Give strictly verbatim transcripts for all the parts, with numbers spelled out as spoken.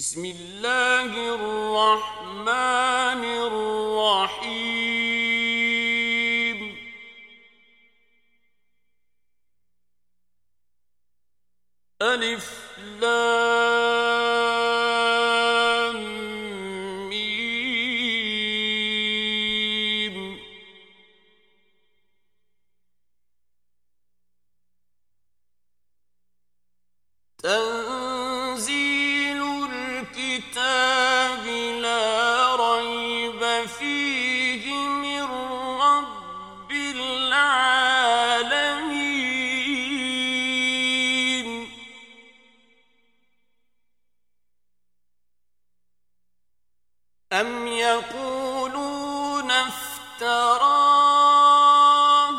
بسم الله الرحمن الرحيم ألف لام ميم تنزيل الكتاب لا ريب فيه من رب العالمين أم يقولون افتراه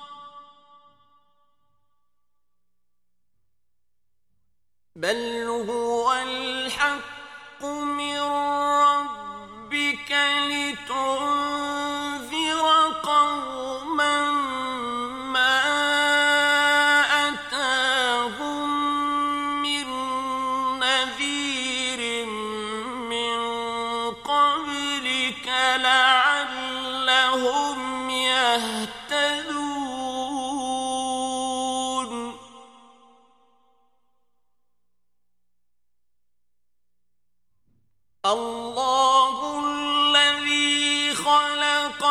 بل هو الحق من ربك لتنذر قوما ما أتاهم من نذير من قبلك لعلهم يهتدون الله الذي خلق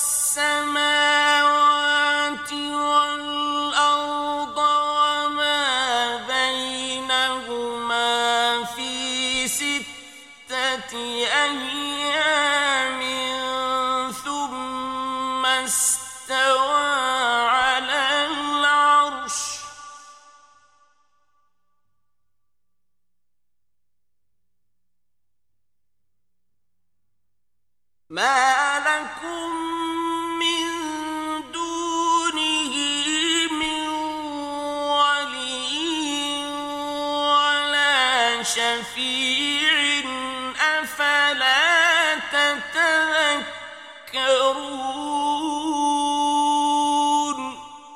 السماوات والأرض وما بينهما في ستة أيام ثم استوى على العرش ما لكم من دونه من ولي ولا شفيع أفلا تتذكرون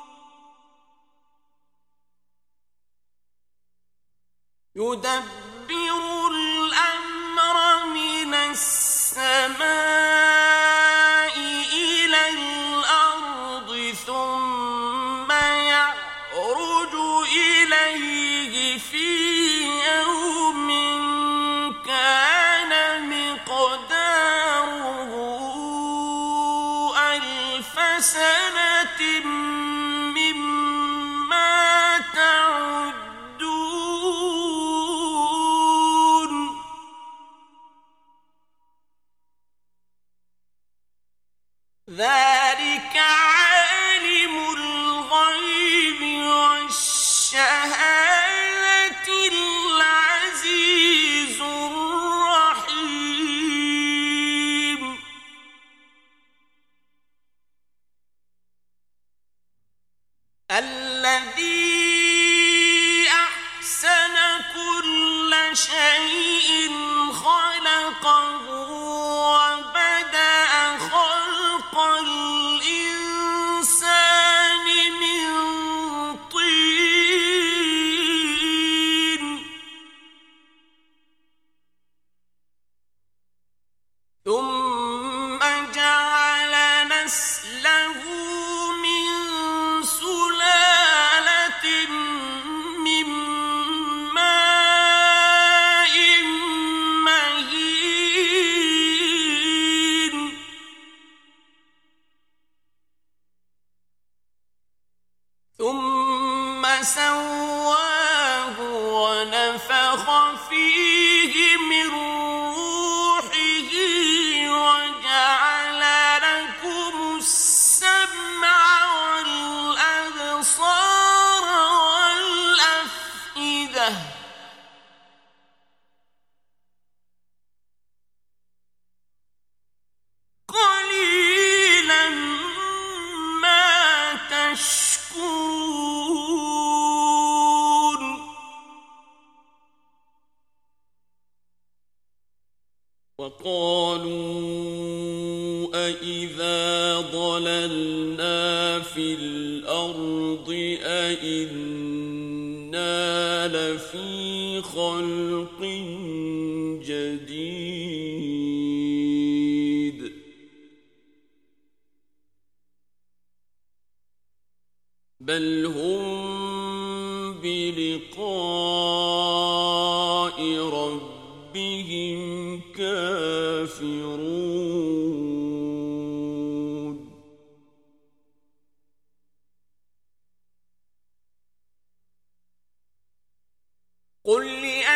يدبر الأمر من السماء إلى الأرض ثم يعرج إليه في يوم كان مقداره ألف سنة مما تعدون ذلك عالم الغيب والشهادة العزيز الرحيم الذي أحسن كل شيء خلقه وبدأ خلق الإنسان من طين ثم جعل نسله من سلالة من ماء مهين ثم سواه ونفخ فيه من روحه وجعل لكم السمع والأبصار والأفئدة قليلا ما تشكرون وقالوا أإذا ضللنا في الأرض أإنا لفي خلق بل هم بلقاء ربهم كافرون قل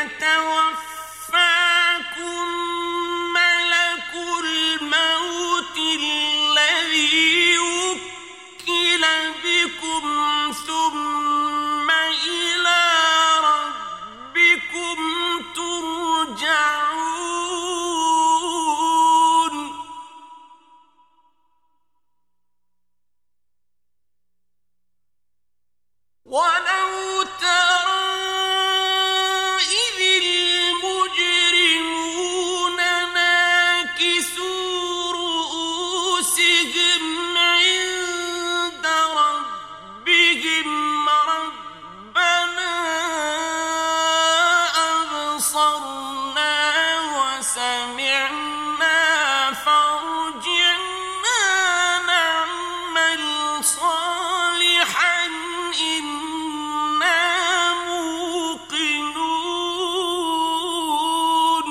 يتوفاكم ملك الموت الذي وكل بكم ثم إلى ربكم ترجعون ولو ترى إذ المجرمون ناكسوا رؤوسهم عند ربهم ربنا أبصرنا وسمعنا فارجعنا نعمل صالحا إنا موقنون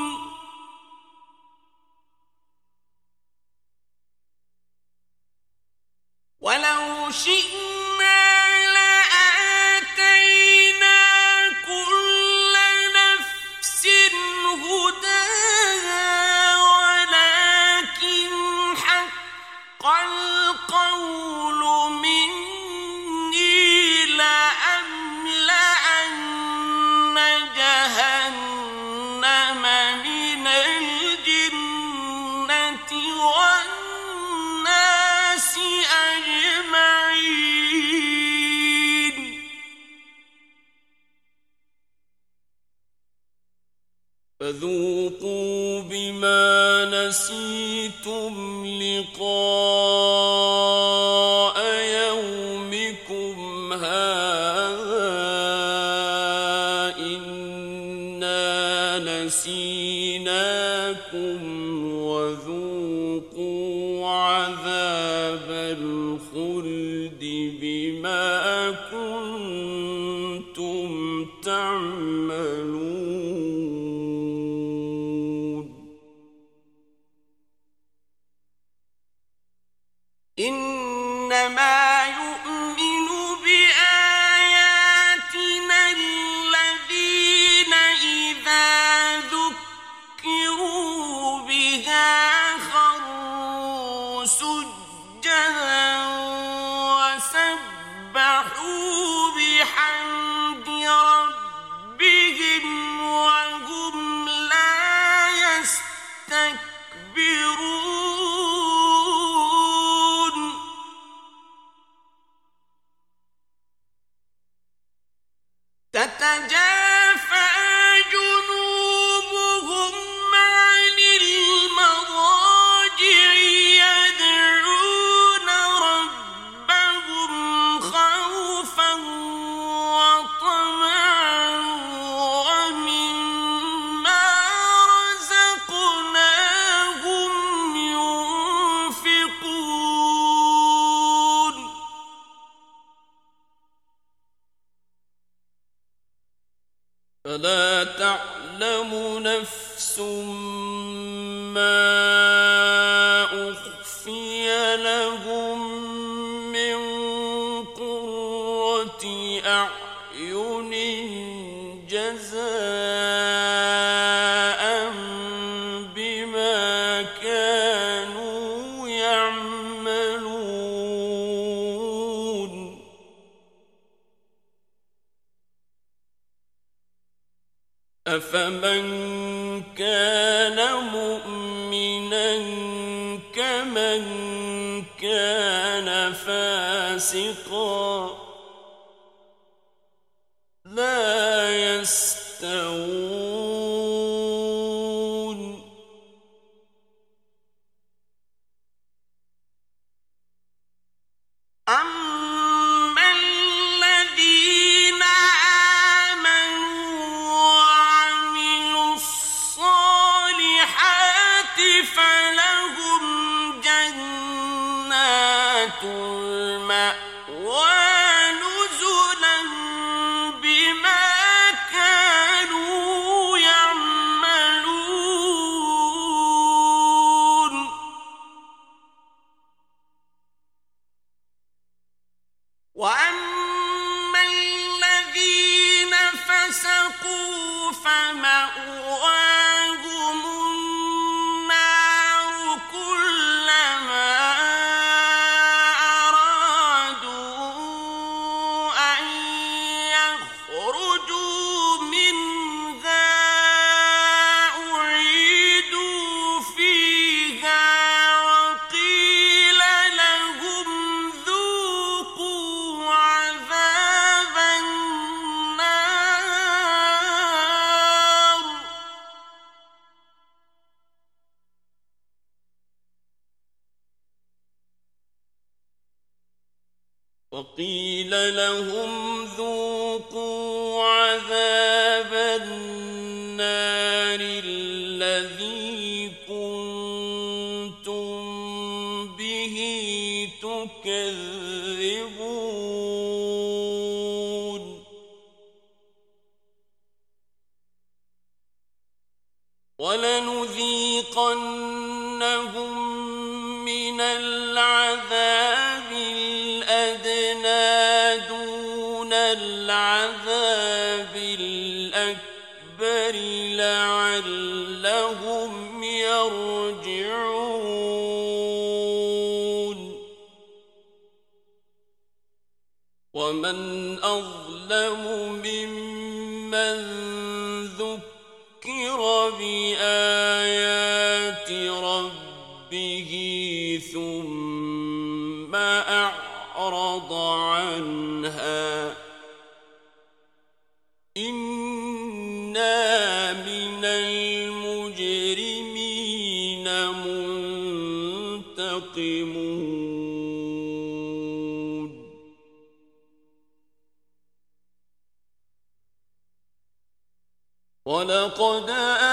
ولو شئنا لآتينا كل نفس هداها ولكن حق القول مني لأملأن جهنم من الجنة والناس أجمعين فذوقوا بما نسيتم لقاء يومكم هذا إنا نسيناكم وذوقوا عذاب الخلد بما كنتم تعملون إنما يؤمن بآياتنا الذين إذا ذكروا بها خروا سجدا وسبحوا بحمد ربهم وهم لا يستكبرون تتجافى جنوبهم عن المضاجع يدعون ربهم خوفا وطمعا ومما رزقناهم ينفقون فلا تعلم نفس ما أخفي لهم من قرة أعين جزاء بما كانوا يعملون أفمن كان مؤمنا كمن كان فاسقا لا يستوون أما الذين آمنوا وعملوا الصالحات فلهم جنات المأوى وقيل لهم ذوقوا عذاب النار الذي كنتم به تكذبون ولنذيقنهم من العذاب الأدنى دون العذاب الأكبر لعلهم يرجعون ومن أظلم ممن ذكر بآيات ربه ثم أعرض عنها إنا من المجرمين منتقمون ولقد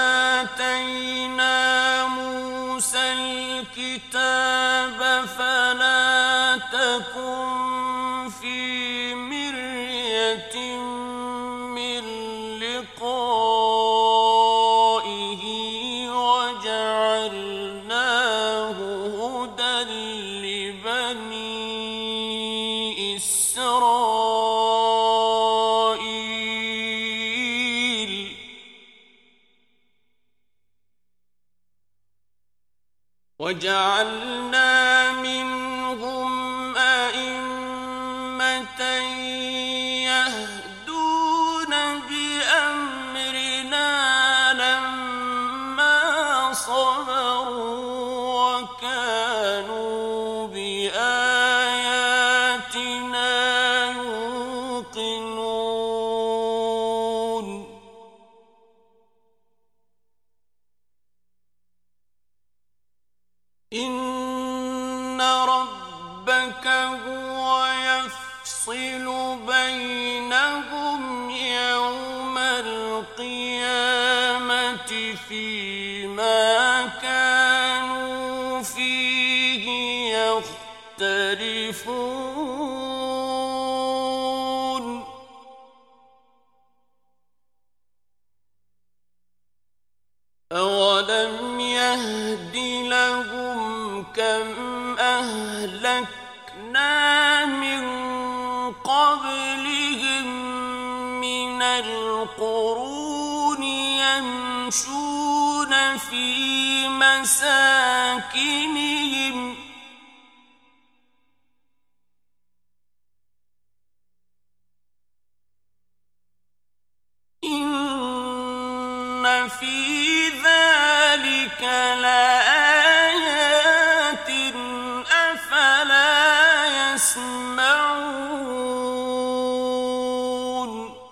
آتينا موسى الكتاب فلا تكن في مرية من لقائه وجعلناه هدى لبني إسرائيل وجعلنا منهم أئمة يهدون بأمرنا لما صبروا وكانوا بآياتنا يوقنون إن ربك هو يفصل بينهم يوم القيامة فيما كانوا فيه يختلفون أولم يهد لهم كم أهلكنا من قبلهم من القرون يمشون في مساكنهم إن في ذلك لآيات أفلا يسمعون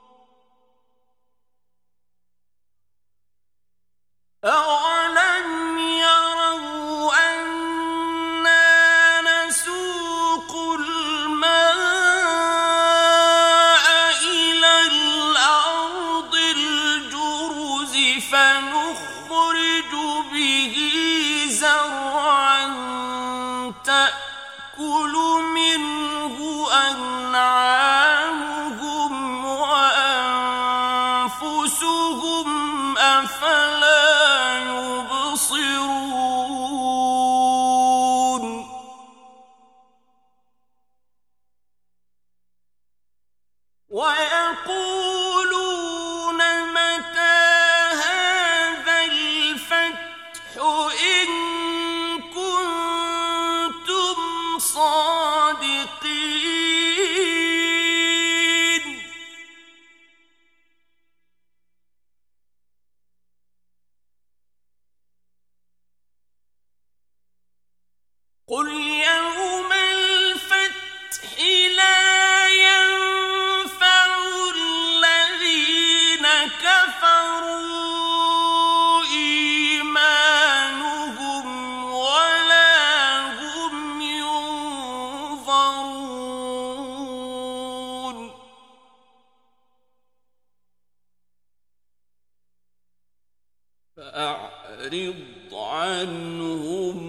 أولم يروا أنا نسوق الماء إلى الأرض الجرز فنخرج به زرعا تأكل منه أنعامهم وأنفسهم أفلا يبصرون ويقولون متى هذا الفتح إن كنتم صادقين قل يوم الفتح لا ينفع الذين كفروا إيمانهم ولا هم ينظرون فأعرض عنهم